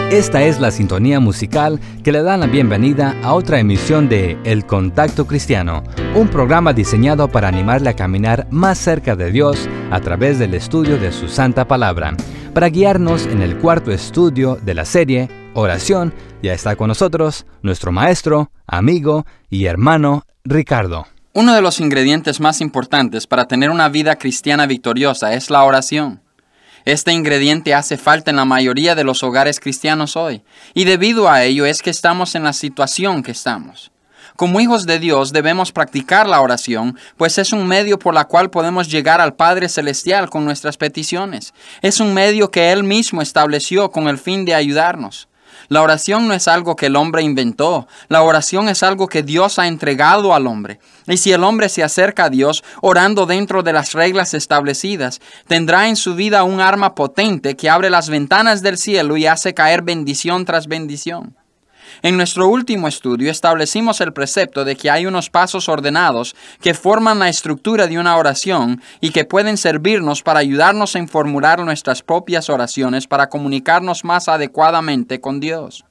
Esta es la sintonía musical que le da la bienvenida a otra emisión de El Contacto Cristiano, un programa diseñado para animarle a caminar más cerca de Dios a través del estudio de su santa palabra. Para guiarnos en el cuarto estudio de la serie Oración, ya está con nosotros nuestro maestro, amigo y hermano Ricardo. Uno de los ingredientes más importantes para tener una vida cristiana victoriosa es la oración. Este ingrediente hace falta en la mayoría de los hogares cristianos hoy, y debido a ello es que estamos en la situación que estamos. Como hijos de Dios debemos practicar la oración, pues es un medio por la cual podemos llegar al Padre Celestial con nuestras peticiones. Es un medio que Él mismo estableció con el fin de ayudarnos. La oración no es algo que el hombre inventó, la oración es algo que Dios ha entregado al hombre. Y si el hombre se acerca a Dios orando dentro de las reglas establecidas, tendrá en su vida un arma potente que abre las ventanas del cielo y hace caer bendición tras bendición. En nuestro último estudio establecimos el precepto de que hay unos pasos ordenados que forman la estructura de una oración y que pueden servirnos para ayudarnos en formular nuestras propias oraciones para comunicarnos más adecuadamente con Dios.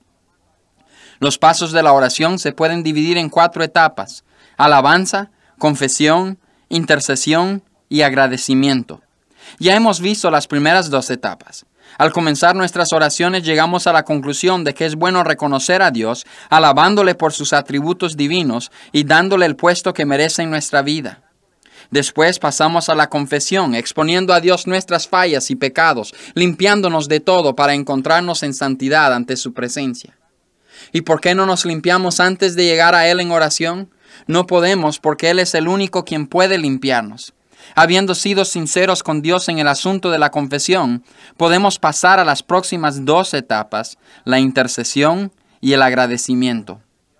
Los pasos de la oración se pueden dividir en 4 etapas: alabanza, confesión, intercesión y agradecimiento. Ya hemos visto las primeras 2 etapas. Al comenzar nuestras oraciones llegamos a la conclusión de que es bueno reconocer a Dios, alabándole por sus atributos divinos y dándole el puesto que merece en nuestra vida. Después pasamos a la confesión, exponiendo a Dios nuestras fallas y pecados, limpiándonos de todo para encontrarnos en santidad ante su presencia. ¿Y por qué no nos limpiamos antes de llegar a Él en oración? No podemos, porque Él es el único quien puede limpiarnos. Habiendo sido sinceros con Dios en el asunto de la confesión, podemos pasar a las próximas 2 etapas, la intercesión y el agradecimiento.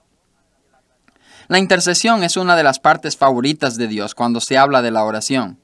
La intercesión es una de las partes favoritas de Dios cuando se habla de la oración.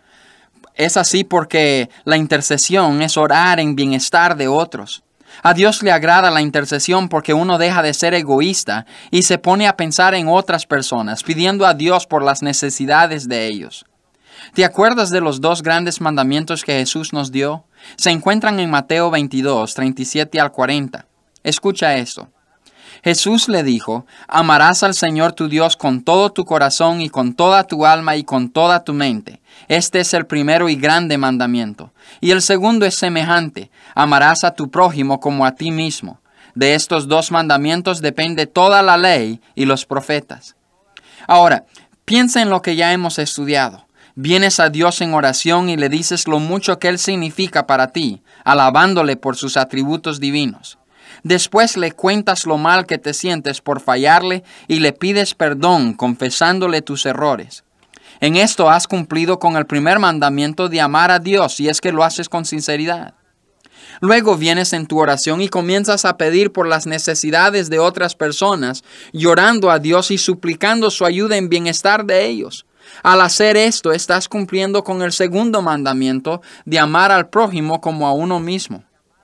Es así porque la intercesión es orar en bienestar de otros. A Dios le agrada la intercesión porque uno deja de ser egoísta y se pone a pensar en otras personas, pidiendo a Dios por las necesidades de ellos. ¿Te acuerdas de los 2 grandes mandamientos que Jesús nos dio? Se encuentran en Mateo 22, 37 al 40. Escucha esto. Jesús le dijo: amarás al Señor tu Dios con todo tu corazón y con toda tu alma y con toda tu mente. Este es el primero y grande mandamiento. Y el segundo es semejante: amarás a tu prójimo como a ti mismo. De estos 2 mandamientos depende toda la ley y los profetas. Ahora, piensa en lo que ya hemos estudiado. Vienes a Dios en oración y le dices lo mucho que Él significa para ti, alabándole por sus atributos divinos. Después le cuentas lo mal que te sientes por fallarle y le pides perdón, confesándole tus errores. En esto has cumplido con el primer mandamiento de amar a Dios, si es que lo haces con sinceridad. Luego vienes en tu oración y comienzas a pedir por las necesidades de otras personas, llorando a Dios y suplicando su ayuda en bienestar de ellos. Al hacer esto, estás cumpliendo con el segundo mandamiento de amar al prójimo como a uno mismo.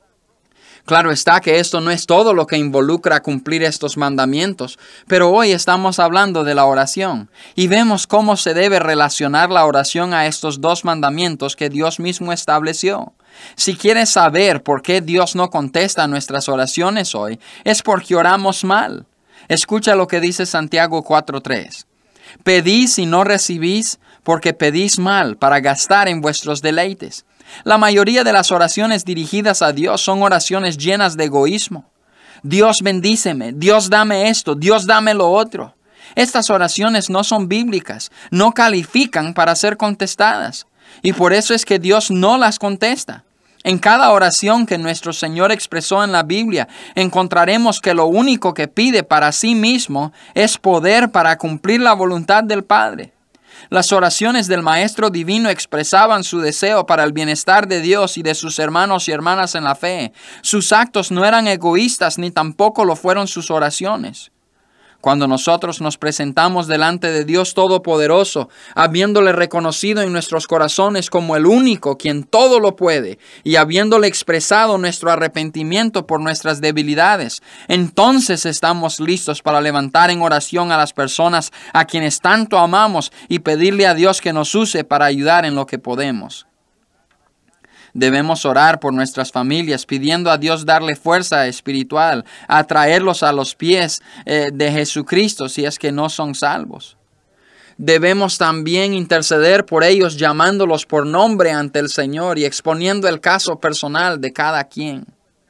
Claro está que esto no es todo lo que involucra cumplir estos mandamientos, pero hoy estamos hablando de la oración y vemos cómo se debe relacionar la oración a estos 2 mandamientos que Dios mismo estableció. Si quieres saber por qué Dios no contesta nuestras oraciones hoy, es porque oramos mal. Escucha lo que dice Santiago 4:3. Pedís y no recibís, porque pedís mal para gastar en vuestros deleites. La mayoría de las oraciones dirigidas a Dios son oraciones llenas de egoísmo. Dios bendíceme, Dios dame esto, Dios dame lo otro. Estas oraciones no son bíblicas, no califican para ser contestadas. Y por eso es que Dios no las contesta. En cada oración que nuestro Señor expresó en la Biblia, encontraremos que lo único que pide para sí mismo es poder para cumplir la voluntad del Padre. Las oraciones del Maestro Divino expresaban su deseo para el bienestar de Dios y de sus hermanos y hermanas en la fe. Sus actos no eran egoístas ni tampoco lo fueron sus oraciones. Cuando nosotros nos presentamos delante de Dios Todopoderoso, habiéndole reconocido en nuestros corazones como el único quien todo lo puede y habiéndole expresado nuestro arrepentimiento por nuestras debilidades, entonces estamos listos para levantar en oración a las personas a quienes tanto amamos y pedirle a Dios que nos use para ayudar en lo que podemos. Debemos orar por nuestras familias, pidiendo a Dios darle fuerza espiritual, atraerlos a los pies de Jesucristo si es que no son salvos. Debemos también interceder por ellos, llamándolos por nombre ante el Señor y exponiendo el caso personal de cada quien.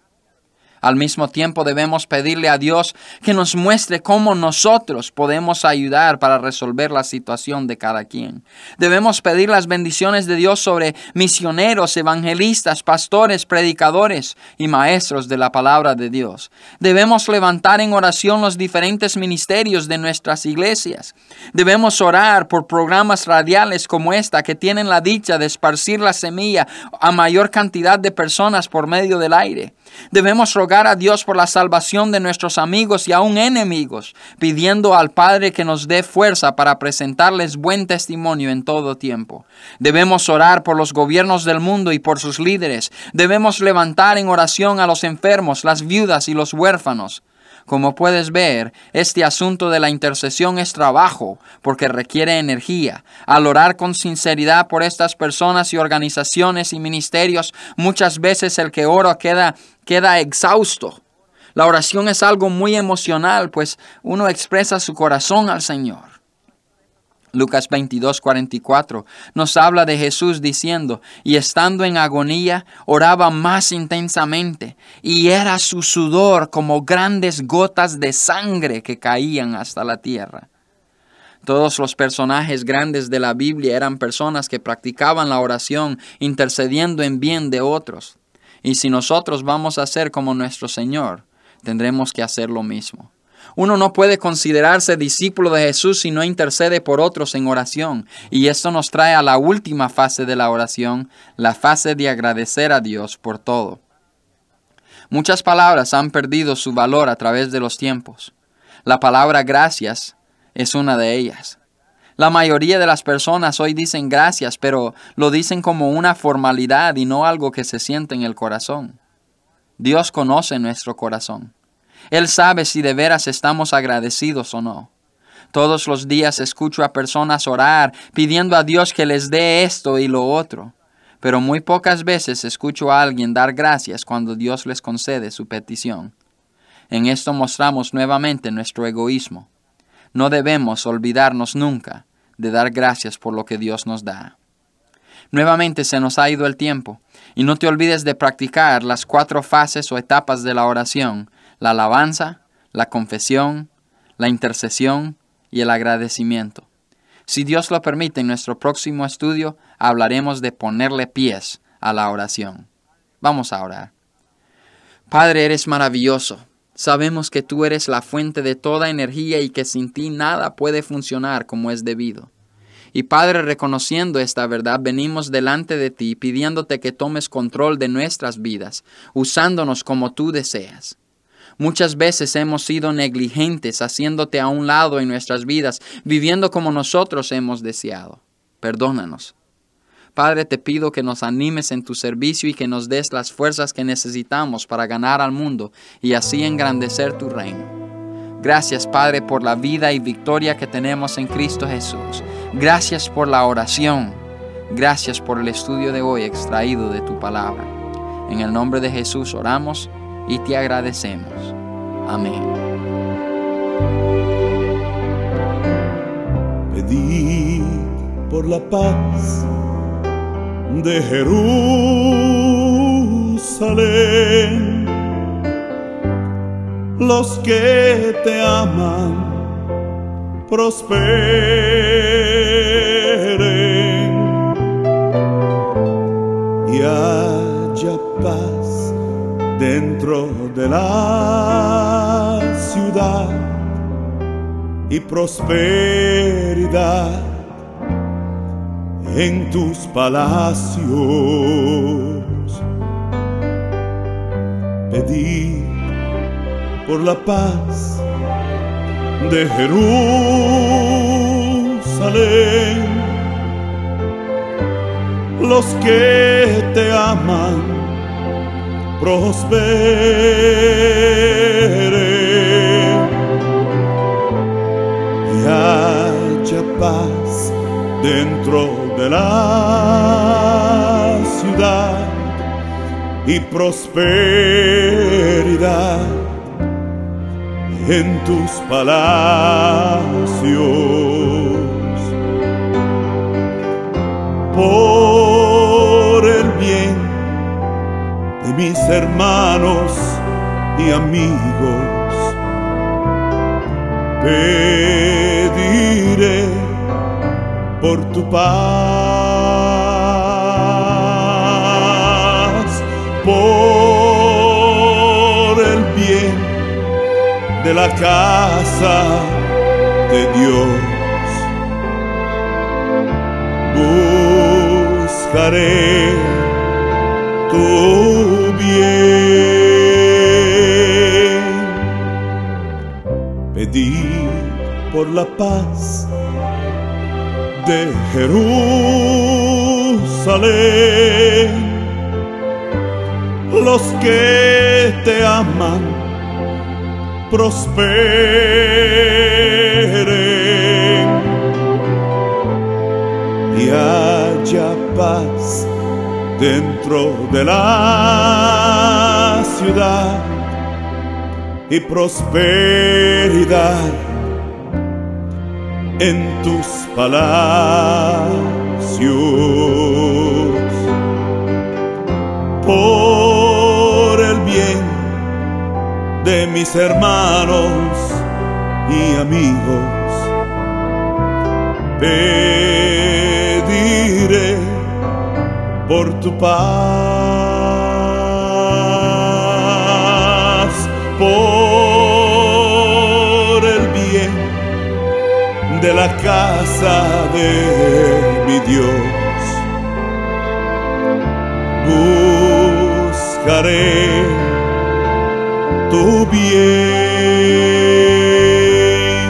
Al mismo tiempo debemos pedirle a Dios que nos muestre cómo nosotros podemos ayudar para resolver la situación de cada quien. Debemos pedir las bendiciones de Dios sobre misioneros, evangelistas, pastores, predicadores y maestros de la palabra de Dios. Debemos levantar en oración los diferentes ministerios de nuestras iglesias. Debemos orar por programas radiales como esta que tienen la dicha de esparcir la semilla a mayor cantidad de personas por medio del aire. Debemos rogar a Dios por la salvación de nuestros amigos y aún enemigos, pidiendo al Padre que nos dé fuerza para presentarles buen testimonio en todo tiempo. Debemos orar por los gobiernos del mundo y por sus líderes. Debemos levantar en oración a los enfermos, las viudas y los huérfanos. Como puedes ver, este asunto de la intercesión es trabajo porque requiere energía. Al orar con sinceridad por estas personas y organizaciones y ministerios, muchas veces el que ora queda exhausto. La oración es algo muy emocional, pues uno expresa su corazón al Señor. Lucas 22:44 nos habla de Jesús diciendo, y estando en agonía, oraba más intensamente, y era su sudor como grandes gotas de sangre que caían hasta la tierra. Todos los personajes grandes de la Biblia eran personas que practicaban la oración, intercediendo en bien de otros. Y si nosotros vamos a ser como nuestro Señor, tendremos que hacer lo mismo. Uno no puede considerarse discípulo de Jesús si no intercede por otros en oración. Y esto nos trae a la última fase de la oración, la fase de agradecer a Dios por todo. Muchas palabras han perdido su valor a través de los tiempos. La palabra gracias es una de ellas. La mayoría de las personas hoy dicen gracias, pero lo dicen como una formalidad y no algo que se siente en el corazón. Dios conoce nuestro corazón. Él sabe si de veras estamos agradecidos o no. Todos los días escucho a personas orar, pidiendo a Dios que les dé esto y lo otro. Pero muy pocas veces escucho a alguien dar gracias cuando Dios les concede su petición. En esto mostramos nuevamente nuestro egoísmo. No debemos olvidarnos nunca de dar gracias por lo que Dios nos da. Nuevamente se nos ha ido el tiempo, y no te olvides de practicar las 4 fases o etapas de la oración: la alabanza, la confesión, la intercesión y el agradecimiento. Si Dios lo permite, en nuestro próximo estudio hablaremos de ponerle pies a la oración. Vamos a orar. Padre, eres maravilloso. Sabemos que tú eres la fuente de toda energía y que sin ti nada puede funcionar como es debido. Y Padre, reconociendo esta verdad, venimos delante de ti pidiéndote que tomes control de nuestras vidas, usándonos como tú deseas. Muchas veces hemos sido negligentes, haciéndote a un lado en nuestras vidas, viviendo como nosotros hemos deseado. Perdónanos. Padre, te pido que nos animes en tu servicio y que nos des las fuerzas que necesitamos para ganar al mundo y así engrandecer tu reino. Gracias, Padre, por la vida y victoria que tenemos en Cristo Jesús. Gracias por la oración. Gracias por el estudio de hoy extraído de tu palabra. En el nombre de Jesús oramos y te agradecemos. Amén. Pedid por la paz de Jerusalén. Los que te aman prosperen y haya paz dentro de la ciudad y prosperidad en tus palacios. Pedid por la paz de Jerusalén. Los que te aman prosperen y haya paz dentro de la ciudad y prosperidad en tus palacios. Por el bien de mis hermanos y amigos, pediré por tu paz, por el bien de la casa de Dios. Buscaré tu bien, pedir por la paz de Jerusalén. Los que te aman prosperen y haya paz dentro de la ciudad y prosperidad en tus palacios. Por el bien de mis hermanos y amigos, pediré por tu paz, por el bien de la casa de mi Dios. Buscaré tu bien,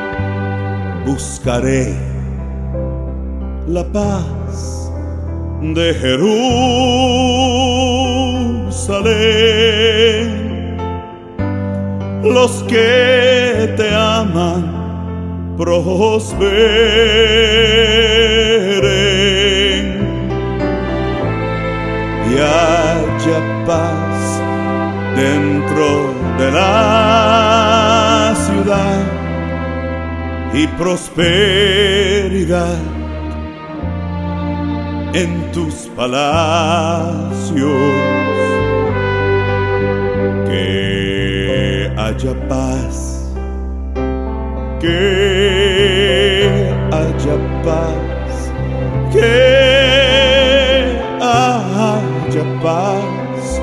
buscaré la paz de Jerusalén. Los que te aman prosperen y haya paz dentro de la ciudad y prosperidad en tus palacios. Que haya paz, que haya paz, que haya paz,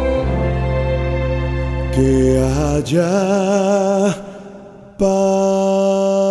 que haya paz.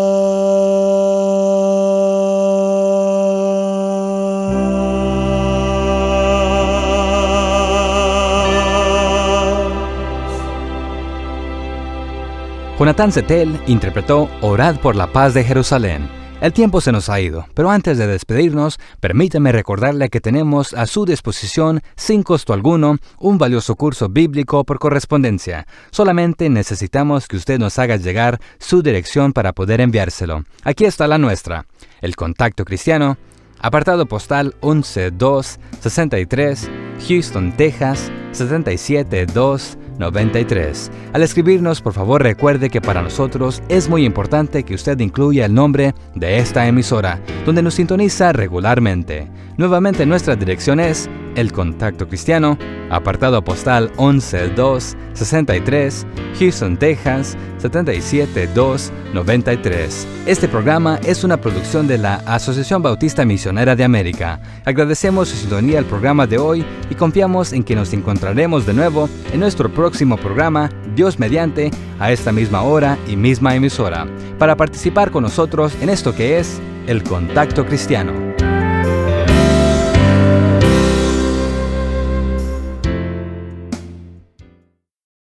Jonathan Settel interpretó Orad por la paz de Jerusalén. El tiempo se nos ha ido, pero antes de despedirnos, permítame recordarle que tenemos a su disposición, sin costo alguno, un valioso curso bíblico por correspondencia. Solamente necesitamos que usted nos haga llegar su dirección para poder enviárselo. Aquí está la nuestra: El Contacto Cristiano, apartado postal 11263, Houston, Texas 77293. Al escribirnos, por favor recuerde que para nosotros es muy importante que usted incluya el nombre de esta emisora, donde nos sintoniza regularmente. Nuevamente nuestra dirección es El Contacto Cristiano, apartado postal 11263, Houston, Texas 77293. Este programa es una producción de la Asociación Bautista Misionera de América. Agradecemos su sintonía al programa de hoy y confiamos en que nos encontraremos de nuevo en nuestro próximo programa, Dios mediante, a esta misma hora y misma emisora, para participar con nosotros en esto que es El Contacto Cristiano.